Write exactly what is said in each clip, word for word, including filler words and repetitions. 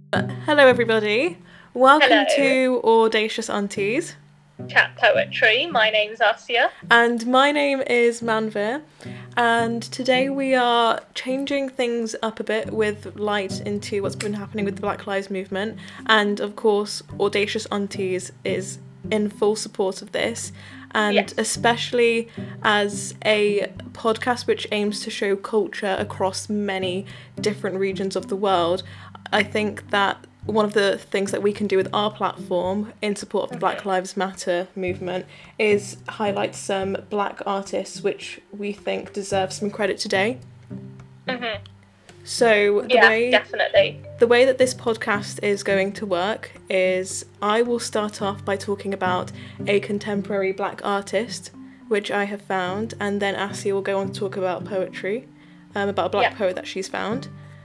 Hello everybody, welcome Hello. to Audacious Aunties, Chat Poetry. My name's Asia. and my name is Manvir, and today we are changing things up a bit with light into what's been happening with the Black Lives Movement, and of course Audacious Aunties is in full support of this, and Yes. especially as a podcast which aims to show culture across many different regions of the world. I think that one of the things that we can do with our platform in support of the Black Lives Matter movement is highlight some black artists which we think deserve some credit today. Mm-hmm. So the Yeah, way definitely. the way that this podcast is going to work is I will start off by talking about a contemporary black artist which I have found, and then Asia will go on to talk about poetry, um, about a black Yeah. poet that she's found.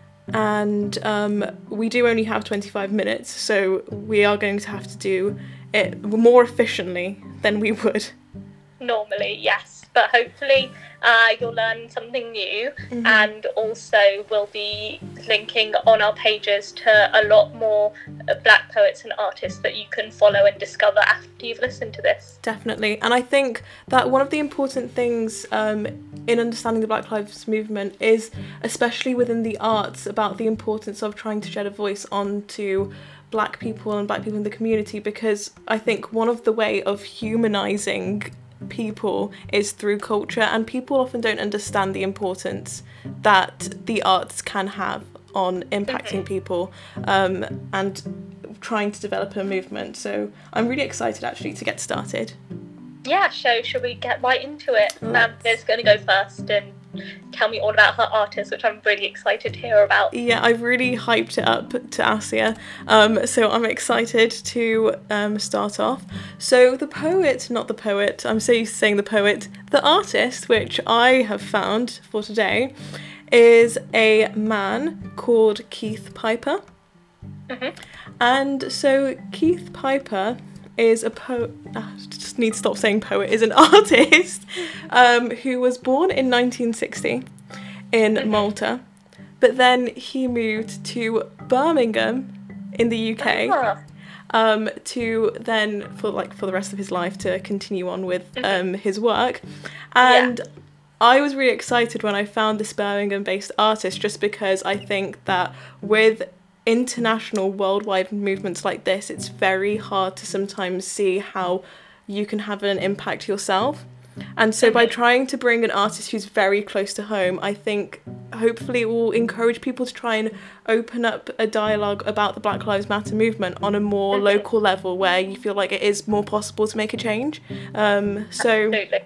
And um, we do only have twenty-five minutes, so we are going to have to do it more efficiently than we would. Normally, yes. But hopefully uh, you'll learn something new, Mm-hmm. and also we'll be linking on our pages to a lot more uh, black poets and artists that you can follow and discover after you've listened to this. Definitely. And I think that one of the important things um, in understanding the Black Lives Movement is, especially within the arts, about the importance of trying to shed a voice onto black people and black people in the community, because I think one of the way of humanising people is through culture, and people often don't understand the importance that the arts can have on impacting Mm-hmm. people um, and trying to develop a movement. So I'm really excited actually to get started. Yeah, so shall we get right into it? Let's. Nan's going to go first and tell me all about her artist, which I'm really excited to hear about. Yeah, I've really hyped it up to Asia, um, so I'm excited to um, start off. So the poet, not the poet, I'm so used to saying the poet, the artist, which I have found for today, is a man called Keith Piper. Mm-hmm. And so Keith Piper is a poet, I just need to stop saying poet, is an artist um, who was born in nineteen sixty in Malta, but then he moved to Birmingham in the U K Ah, um, to then, for like for the rest of his life, to continue on with um, his work. And Yeah. I was really excited when I found this Birmingham-based artist, just because I think that with international worldwide movements like this, it's very hard to sometimes see how you can have an impact yourself. And so by trying to bring an artist who's very close to home, I think hopefully it will encourage people to try and open up a dialogue about the Black Lives Matter movement on a more local level, where you feel like it is more possible to make a change. Um, so Absolutely.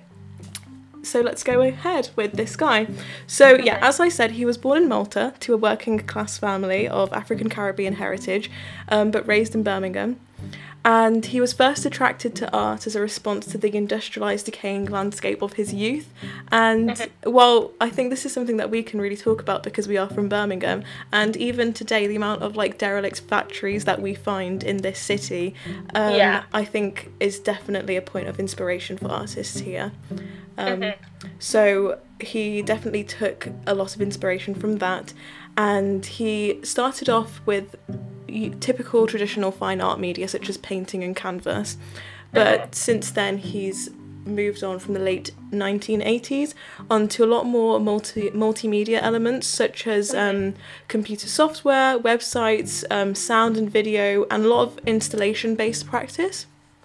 So let's go ahead with this guy. So yeah, as I said, he was born in Malta to a working class family of African Caribbean heritage, um, but raised in Birmingham. And he was first attracted to art as a response to the industrialised, decaying landscape of his youth. And while I think this is something that we can really talk about because we are from Birmingham, and even today the amount of like derelict factories that we find in this city, um, Yeah. I think is definitely a point of inspiration for artists here. Um, Mm-hmm. So he definitely took a lot of inspiration from that, and he started off with typical traditional fine art media such as painting and canvas, but Mm-hmm. since then he's moved on from the late nineteen eighties onto a lot more multi multimedia elements such as um, computer software, websites, um, sound and video, and a lot of installation based practice.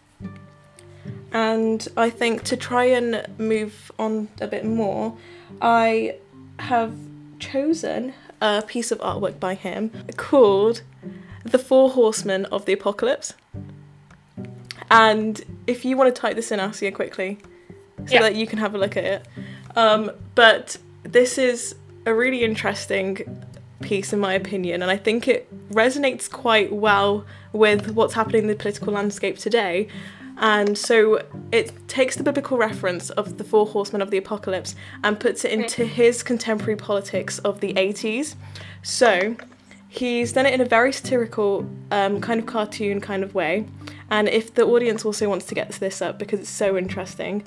And I think to try and move on a bit more, I have chosen a piece of artwork by him called The Four Horsemen of the Apocalypse. And if you want to type this in, Asia, quickly, so Yeah. that you can have a look at it. Um, but this is a really interesting piece in my opinion, and I think it resonates quite well with what's happening in the political landscape today. And so it takes the biblical reference of the four horsemen of the apocalypse and puts it into his contemporary politics of the eighties. So he's done it in a very satirical um, kind of cartoon kind of way. And if the audience also wants to get this up because it's so interesting.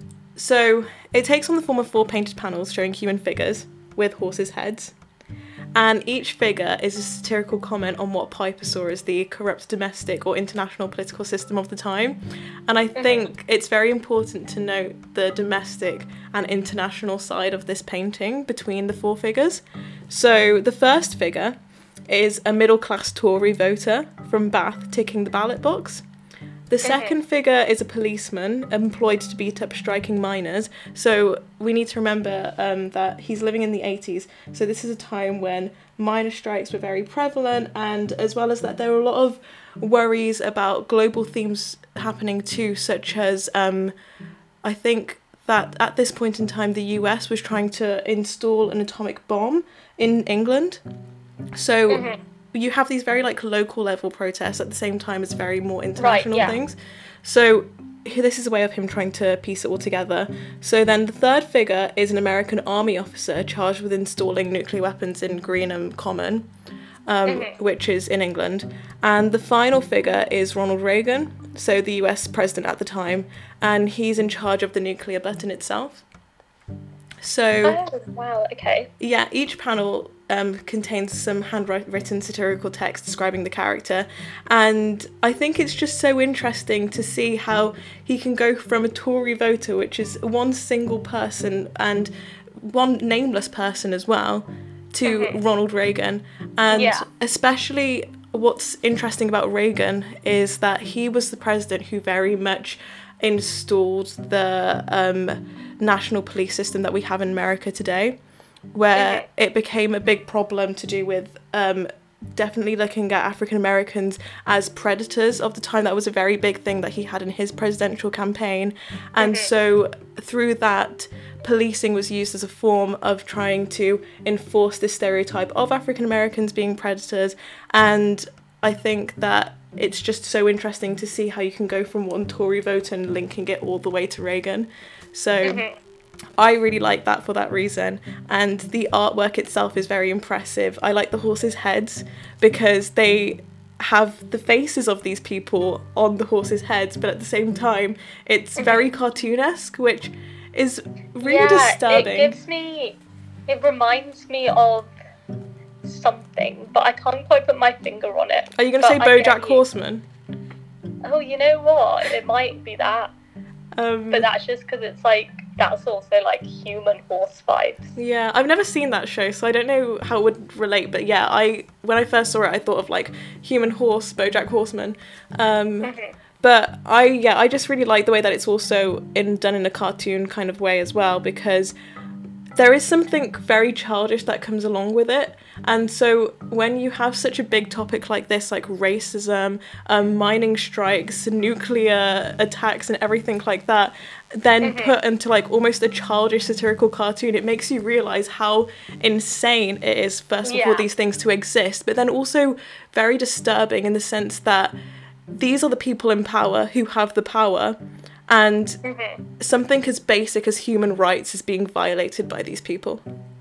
So it takes on the form of four painted panels showing human figures with horses' heads. And each figure is a satirical comment on what Piper saw as the corrupt domestic or international political system of the time. And I think it's very important to note the domestic and international side of this painting between the four figures. So the first figure is a middle-class Tory voter from Bath ticking the ballot box. The second figure is a policeman employed to beat up striking miners. So we need to remember um, that he's living in the eighties. So this is a time when miner strikes were very prevalent, and as well as that, there were a lot of worries about global themes happening too, such as um, I think that at this point in time, the U S was trying to install an atomic bomb in England. So mm-hmm. you have these very like local level protests at the same time as very more international right, yeah. things. So this is a way of him trying to piece it all together. So then the third figure is an American army officer charged with installing nuclear weapons in Greenham Common, um, mm-hmm. which is in England. And the final figure is Ronald Reagan, so the U S president at the time, and he's in charge of the nuclear button itself. So, oh, wow, okay. Yeah, each panel um, contains some handwritten satirical text describing the character, and I think it's just so interesting to see how he can go from a Tory voter, which is one single person and one nameless person as well, to mm-hmm. Ronald Reagan. And yeah. especially what's interesting about Reagan is that he was the president who very much installed the um, national police system that we have in America today, where mm-hmm. it became a big problem to do with um, definitely looking at African Americans as predators of the time. That was a very big thing that he had in his presidential campaign. And mm-hmm. so through that, policing was used as a form of trying to enforce this stereotype of African Americans being predators. And I think that it's just so interesting to see how you can go from one Tory vote and linking it all the way to Reagan. So mm-hmm. I really like that for that reason. And the artwork itself is very impressive. I like the horses' heads because they have the faces of these people on the horses' heads, but at the same time, it's mm-hmm. very cartoonesque, which is really yeah, disturbing. It gives me, it reminds me of something, but I can't quite put my finger on it. Are you going to say BoJack Horseman? Oh, you know what? It might be that. Um, but that's just because it's like, that's also like human horse vibes. Yeah, I've never seen that show, so I don't know how it would relate. But yeah, I when I first saw it, I thought of like human horse, BoJack Horseman. Um, mm-hmm. But I yeah, I just really like the way that it's also in done in a cartoon kind of way as well, because there is something very childish that comes along with it. And so when you have such a big topic like this, like racism, um, mining strikes, nuclear attacks and everything like that, then mm-hmm. put into like almost a childish satirical cartoon, it makes you realise how insane it is, first of yeah. all, these things to exist, but then also very disturbing in the sense that these are the people in power who have the power, and mm-hmm. something as basic as human rights is being violated by these people.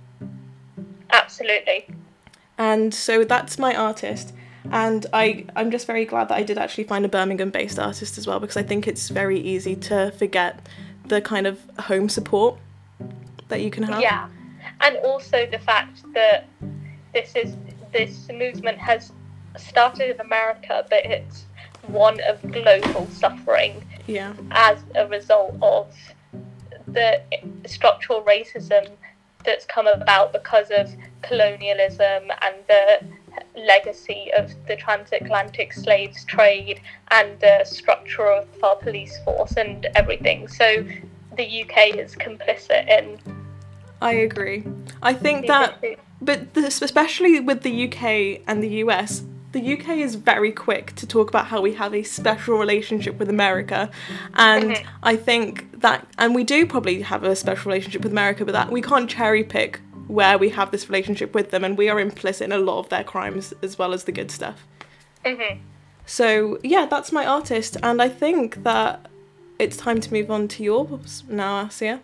Absolutely. And so that's my artist. And I, I'm just very glad that I did actually find a Birmingham-based artist as well, because I think it's very easy to forget the kind of home support that you can have. Yeah. And also the fact that this is this movement has started in America, but it's one of global suffering yeah. as a result of the structural racism that's come about because of colonialism and the legacy of the transatlantic slaves trade and the structure of our police force and everything. So the U K is complicit in... I agree. I think that, but this, especially with the U K and the U S, the U K is very quick to talk about how we have a special relationship with America, and mm-hmm. I think that, and we do probably have a special relationship with America, but that we can't cherry pick where we have this relationship with them, and we are implicit in a lot of their crimes as well as the good stuff. Mm-hmm. So yeah, that's my artist, and I think that it's time to move on to yours now, Asia.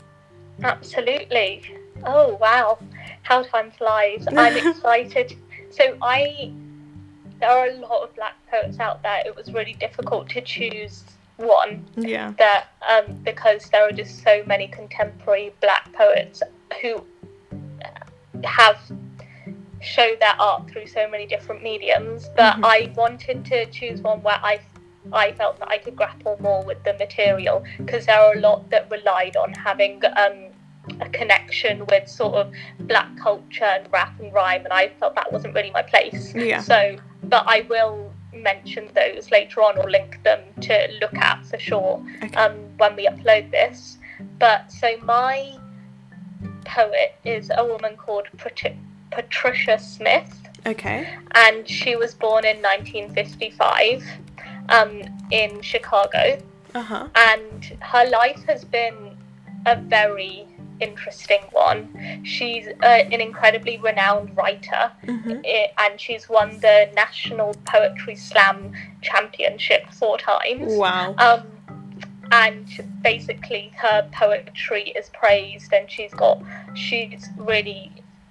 Absolutely. Oh wow, how time flies. I'm excited. So I... There are a lot of black poets out there. It was really difficult to choose one. Yeah. That um, because there are just so many contemporary black poets who have show their art through so many different mediums, but Mhm. I wanted to choose one where I I felt that I could grapple more with the material, because there are a lot that relied on having um, a connection with sort of black culture and rap and rhyme, and I felt that wasn't really my place. Yeah. So, but I will mention those later on, or link them to look at for sure Okay. um, when we upload this. But so my poet is a woman called Pat- Patricia Smith, Okay. and she was born in nineteen fifty-five um, in Chicago, Uh-huh. and her life has been a very interesting one. She's uh, an incredibly renowned writer, Mhm. i- and she's won the National Poetry Slam Championship four times. Wow. Um, and basically her poetry is praised, and she's got, she's really,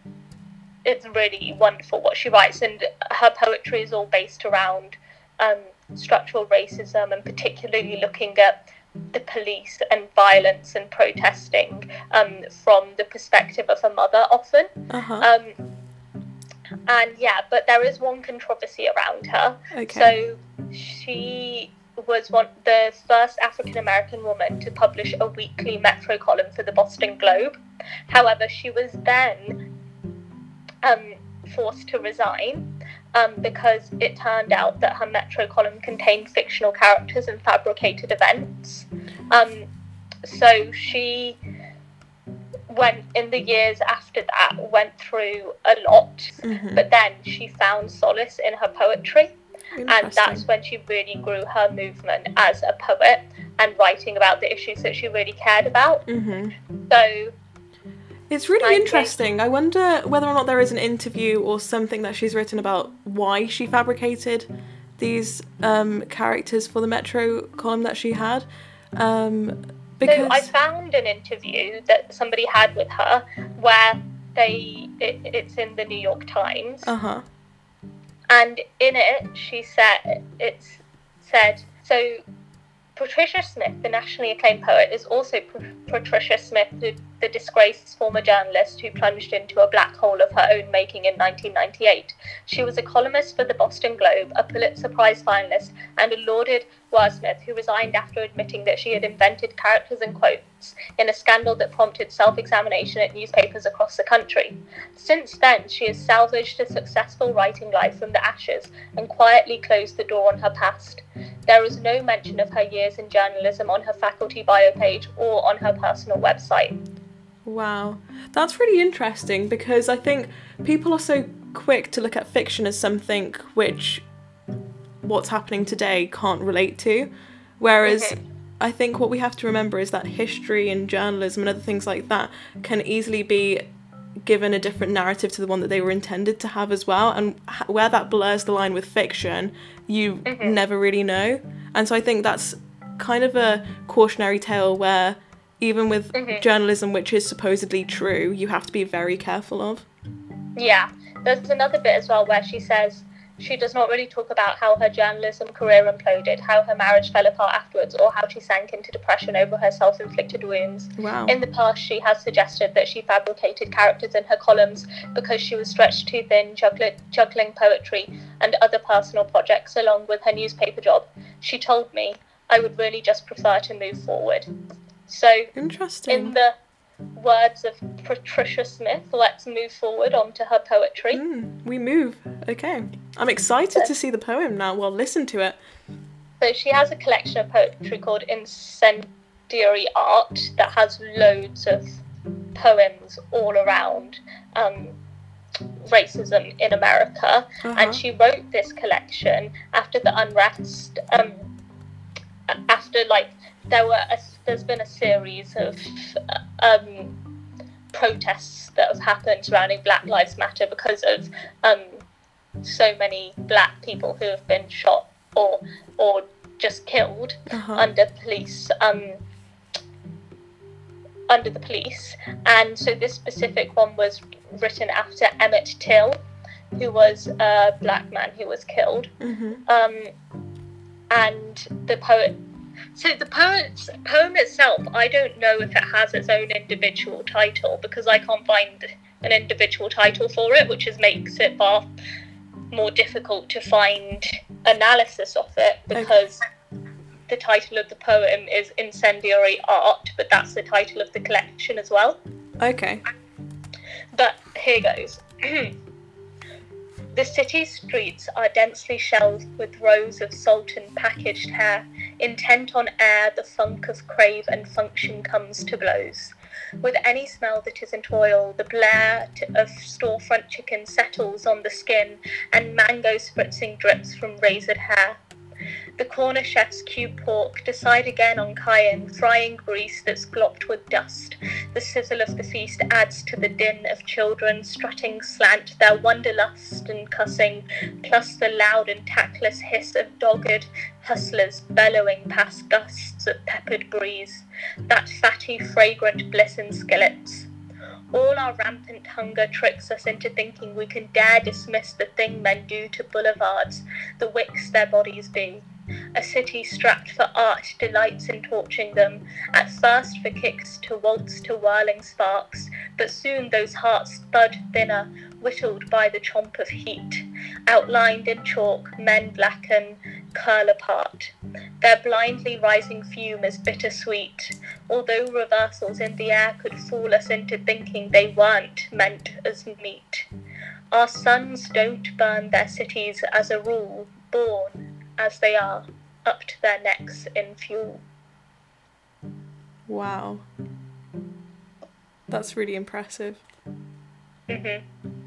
it's really wonderful what she writes, and her poetry is all based around um, structural racism, and particularly looking at the police and violence and protesting um, from the perspective of a mother often. Uh-huh. Um, and yeah, but there is one controversy around her. Okay. So she was one the first African American woman to publish a weekly Metro column for the Boston Globe. However, she was then um, forced to resign um, because it turned out that her Metro column contained fictional characters and fabricated events. Um, so she went, in the years after that, went through a lot, Mhm. but then she found solace in her poetry. And that's Interesting. when she really grew her movement as a poet and writing about the issues that she really cared about. Mhm. So, It's really I think- interesting. I wonder whether or not there is an interview or something that she's written about why she fabricated these um, characters for the Metro column that she had. Um, because so I found an interview that somebody had with her where they it, it's in the New York Times, uh-huh. and in it she said it's said so. Patricia Smith, the nationally acclaimed poet, is also P- Patricia Smith, the, the disgraced former journalist who plunged into a black hole of her own making in nineteen ninety-eight. She was a columnist for the Boston Globe, a Pulitzer Prize finalist, and a lauded wordsmith who resigned after admitting that she had invented characters and quotes in a scandal that prompted self-examination at newspapers across the country. Since then, she has salvaged a successful writing life from the ashes and quietly closed the door on her past. There is no mention of her years in journalism on her faculty bio page or on her personal website. Wow. That's really interesting because I think people are so quick to look at fiction as something which what's happening today can't relate to. Whereas Mhm. I think what we have to remember is that history and journalism and other things like that can easily be given a different narrative to the one that they were intended to have as well. And h- where that blurs the line with fiction, you Mhm. never really know. And so I think that's kind of a cautionary tale where even with Mhm. journalism which is supposedly true, you have to be very careful of. Yeah, there's another bit as well where she says she does not really talk about how her journalism career imploded, how her marriage fell apart afterwards, or how she sank into depression over her self-inflicted wounds. Wow. In the past, she has suggested that she fabricated characters in her columns because she was stretched too thin juggling, juggling poetry and other personal projects along with her newspaper job. She told me, I would really just prefer to move forward. So, Interesting. in the words of Patricia Smith, let's move forward onto her poetry. Mm, we move. Okay. I'm excited to see the poem now. Well, listen to it. So she has a collection of poetry called Incendiary Art that has loads of poems all around um, racism in America. Uh-huh. And she wrote this collection after the unrest, um, after like there were a, there's been a series of um, protests that have happened surrounding Black Lives Matter because of um, so many black people who have been shot or or just killed Uh-huh. under police um, under the police. And so this specific one was written after Emmett Till, who was a black man who was killed. Mhm. Um, and the poet, so the poet's poem itself, I don't know if it has its own individual title because I can't find an individual title for it, which is makes it far more difficult to find analysis of it, because okay. the title of the poem is Incendiary Art, but that's the title of the collection as well. Okay. But here goes. The city's streets are densely shelved with rows of Sultan packaged hair. Intent on air, the funk of crave and function comes to blows. With any smell that isn't oil, the blare of storefront chicken settles on the skin, and mango spritzing drips from razored hair. The corner chefs cube pork, decide again on cayenne, frying grease that's glopped with dust. The sizzle of the feast adds to the din of children strutting slant, their wanderlust and cussing, plus the loud and tactless hiss of dogged hustlers bellowing past gusts of peppered breeze. That fatty, fragrant bliss in skillets. All our rampant hunger tricks us into thinking we can dare dismiss the thing men do to boulevards, the wicks their bodies be. A city strapped for art delights in torching them, at first for kicks to waltz to whirling sparks, but soon those hearts thud thinner, whittled by the chomp of heat. Outlined in chalk, men blacken, curl apart. Their blindly rising fume is bittersweet, although reversals in the air could fool us into thinking they weren't meant as meat. Our suns don't burn their cities as a rule, born as they are, up to their necks in fuel. Wow. That's really impressive. Mm-hmm.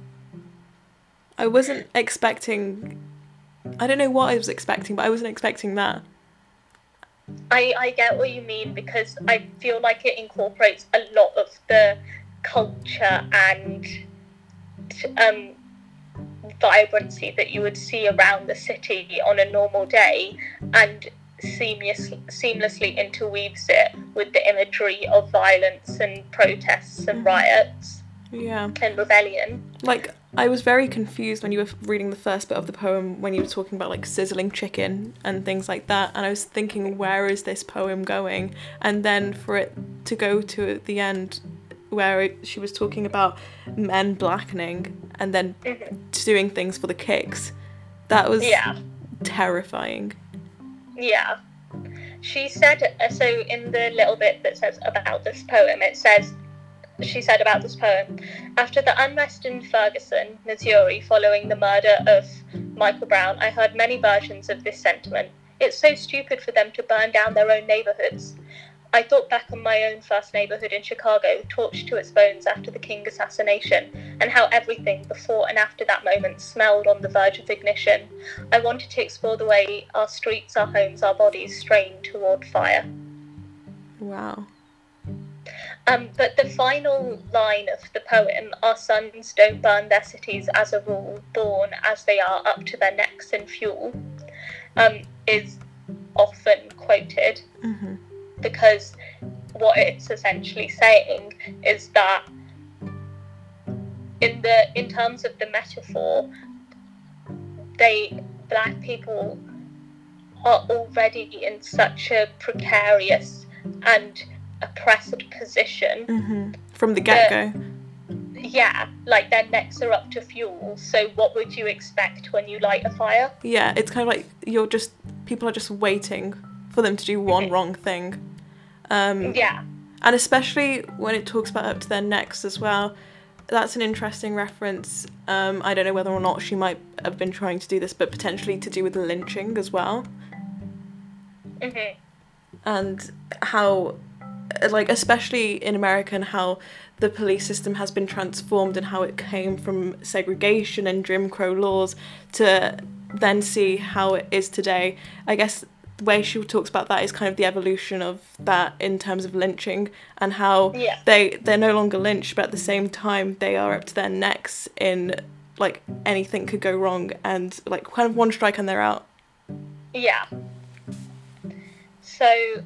I wasn't expecting... I don't know what I was expecting, but I wasn't expecting that. I, I get what you mean, because I feel like it incorporates a lot of the culture and um, vibrancy that you would see around the city on a normal day, and seamless, seamlessly interweaves it with the imagery of violence and protests and riots. Yeah. And rebellion. Like, I was very confused when you were reading the first bit of the poem, when you were talking about, like, sizzling chicken and things like that, and I was thinking, where is this poem going? And then for it to go to the end where it, she was talking about men blackening and then mm-hmm. doing things for the kicks, that was yeah. terrifying. Yeah. She said, so in the little bit that says about this poem, it says, she said about this poem, after the unrest in Ferguson, Missouri, following the murder of Michael Brown, I heard many versions of this sentiment. It's so stupid for them to burn down their own neighborhoods. I thought back on my own first neighborhood in Chicago, torched to its bones after the King assassination, and how everything before and after that moment smelled on the verge of ignition. I wanted to explore the way our streets, our homes, our bodies strain toward fire. Wow. Um, but the final line of the poem, our suns don't burn their cities as a rule, born as they are up to their necks in fuel, um, is often quoted. Mm-hmm. Because what it's essentially saying is that in the in terms of the metaphor, they black people are already in such a precarious and oppressed position mm-hmm. from the get-go. That, yeah, like their necks are up to fuel, so what would you expect when you light a fire? Yeah, it's kind of like you're just people are just waiting for them to do one wrong thing. Um, yeah. And especially when it talks about up to their necks as well. That's an interesting reference. Um, I don't know whether or not she might have been trying to do this, but potentially to do with lynching as well. Mm-hmm. And how, like, especially in America, and how the police system has been transformed and how it came from segregation and Jim Crow laws to then see how it is today. I guess the way she talks about that is kind of the evolution of that in terms of lynching, and how yeah. they they're no longer lynched, but at the same time they are up to their necks in, like, anything could go wrong, and like kind of one strike and they're out. Yeah. So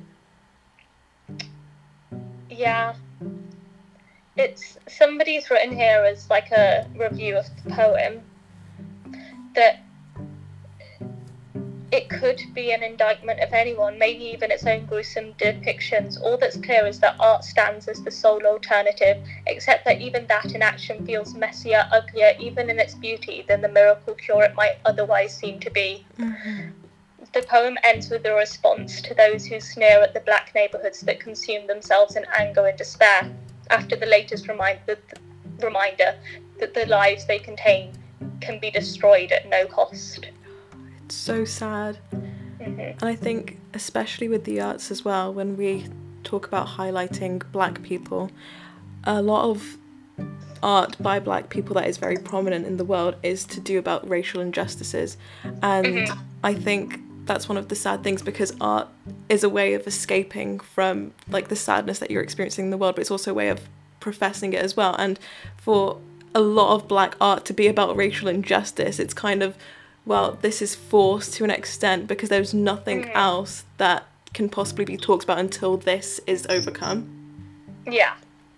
yeah, it's somebody's written here as like a review of the poem that it could be an indictment of anyone, maybe even its own gruesome depictions. All that's clear is that art stands as the sole alternative, except that even that in action feels messier, uglier, even in its beauty, than the miracle cure it might otherwise seem to be. Mm-hmm. The poem ends with a response to those who sneer at the black neighbourhoods that consume themselves in anger and despair, after the latest remind- the, the reminder that the lives they contain can be destroyed at no cost. It's so sad. Mm-hmm. And I think, especially with the arts as well, when we talk about highlighting black people, a lot of art by black people that is very prominent in the world is to do about racial injustices. And Mm-hmm. I think that's one of the sad things, because art is a way of escaping from like the sadness that you're experiencing in the world, but it's also a way of professing it as well. And for a lot of black art to be about racial injustice, it's kind of, well, this is forced to an extent, because there's nothing Mm. else that can possibly be talked about until this is overcome. Yeah.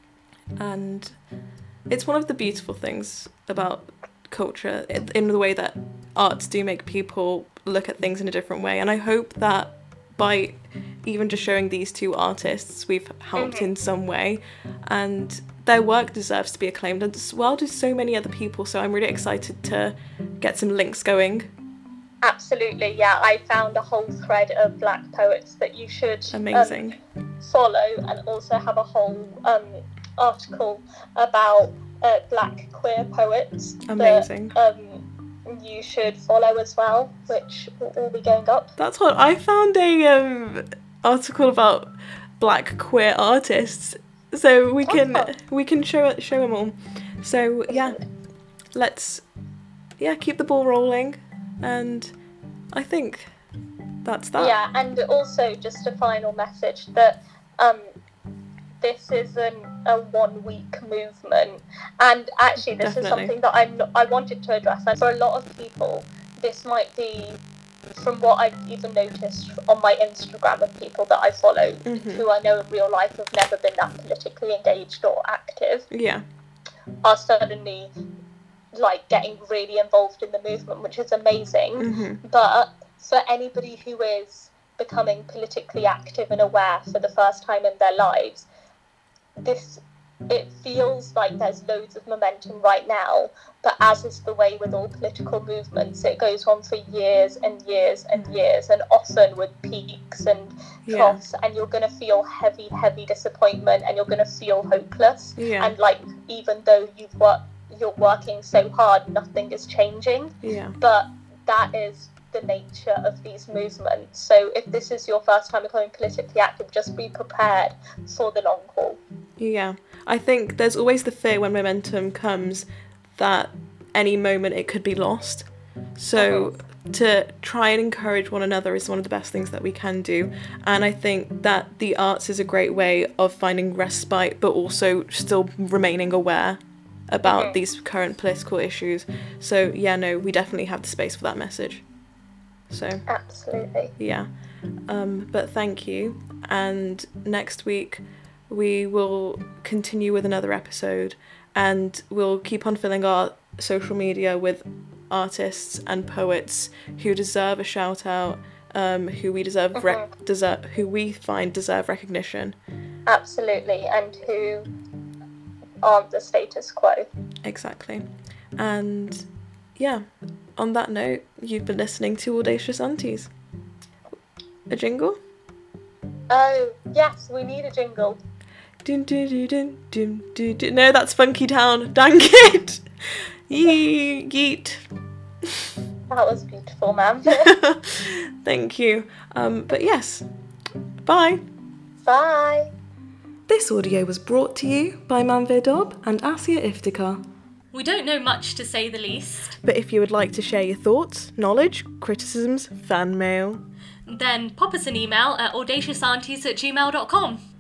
And it's one of the beautiful things about culture, in the way that arts do make people look at things in a different way. And I hope that by even just showing these two artists, we've helped Mm-hmm. in some way, and their work deserves to be acclaimed, and as well do so many other people. So I'm really excited to get some links going. Absolutely, yeah. I found a whole thread of black poets that you should Amazing. um, follow, and also have a whole um, article about uh, black queer poets Amazing. that um, you should follow as well, which will all be going up. That's what I found, a um article about black queer artists, so we can Oh. we can show show them all. So yeah, let's yeah keep the ball rolling, and I think that's that. Yeah, and also just a final message that um, this isn't a one-week movement, and actually this Definitely. is something that I'm I wanted to address. And for a lot of people, this might be, from what I've even noticed on my Instagram of people that I follow, Mhm. who I know in real life have never been that politically engaged or active, Yeah. are suddenly like getting really involved in the movement, which is amazing. Mhm. But for anybody who is becoming politically active and aware for the first time in their lives, this it feels like there's loads of momentum right now, but as is the way with all political movements, it goes on for years and years and years, and often with peaks and Yeah. troughs, and you're going to feel heavy heavy disappointment, and you're going to feel hopeless, Yeah. and like even though you've worked you're working so hard, nothing is changing. Yeah. But that is the nature of these movements. So if this is your first time becoming politically active, just be prepared for the long haul. Yeah. I think there's always the fear when momentum comes that any moment it could be lost. So to try and encourage one another is one of the best things that we can do. And I think that the arts is a great way of finding respite, but also still remaining aware about Mhm. these current political issues. So yeah, no, we definitely have the space for that message. So Absolutely. yeah. Um, but thank you. And next week we will continue with another episode, and we'll keep on filling our social media with artists and poets who deserve a shout out, um, who we deserve rec- deserve who we find deserve recognition. Absolutely. And who aren't the status quo. Exactly. And yeah, on that note, you've been listening to Audacious Aunties. A jingle? Oh, yes, we need a jingle. Dun, dun, dun, dun, dun, dun, dun. No, that's Funky Town. Dang it! Yee, yeet. That was beautiful, ma'am. Thank you. Um, but yes, bye. Bye. This audio was brought to you by Manveer Dob and Asia Iftikhar. We don't know much, to say the least. But if you would like to share your thoughts, knowledge, criticisms, fan mail, Then pop us an email at audaciousaunties at gmail dot com.